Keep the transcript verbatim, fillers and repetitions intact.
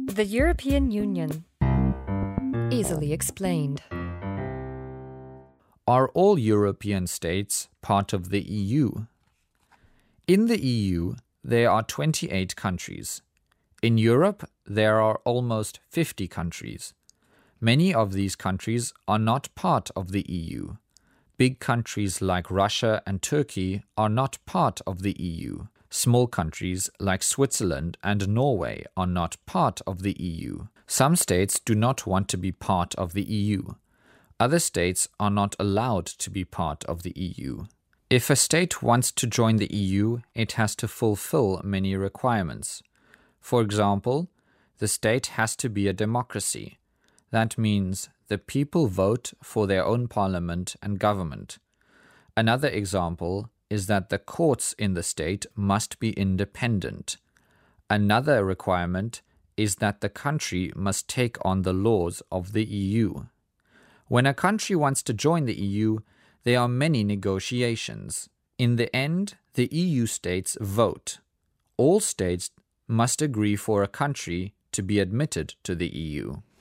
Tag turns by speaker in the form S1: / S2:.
S1: The European Union. Easily explained.
S2: Are all European states part of the E U? In the E U, there are twenty-eight countries. In Europe, there are almost fifty countries. Many of these countries are not part of the E U. Big countries like Russia and Turkey are not part of the E U. Small countries like Switzerland and Norway are not part of the E U. Some states do not want to be part of the E U. Other states are not allowed to be part of the E U. If a state wants to join the E U, it has to fulfill many requirements. For example, the state has to be a democracy. That means the people vote for their own parliament and government. Another example is that the courts in the state must be independent. Another requirement is that the country must take on the laws of the E U. When a country wants to join the E U, there are many negotiations. In the end, the E U states vote. All states must agree for a country to be admitted to the E U.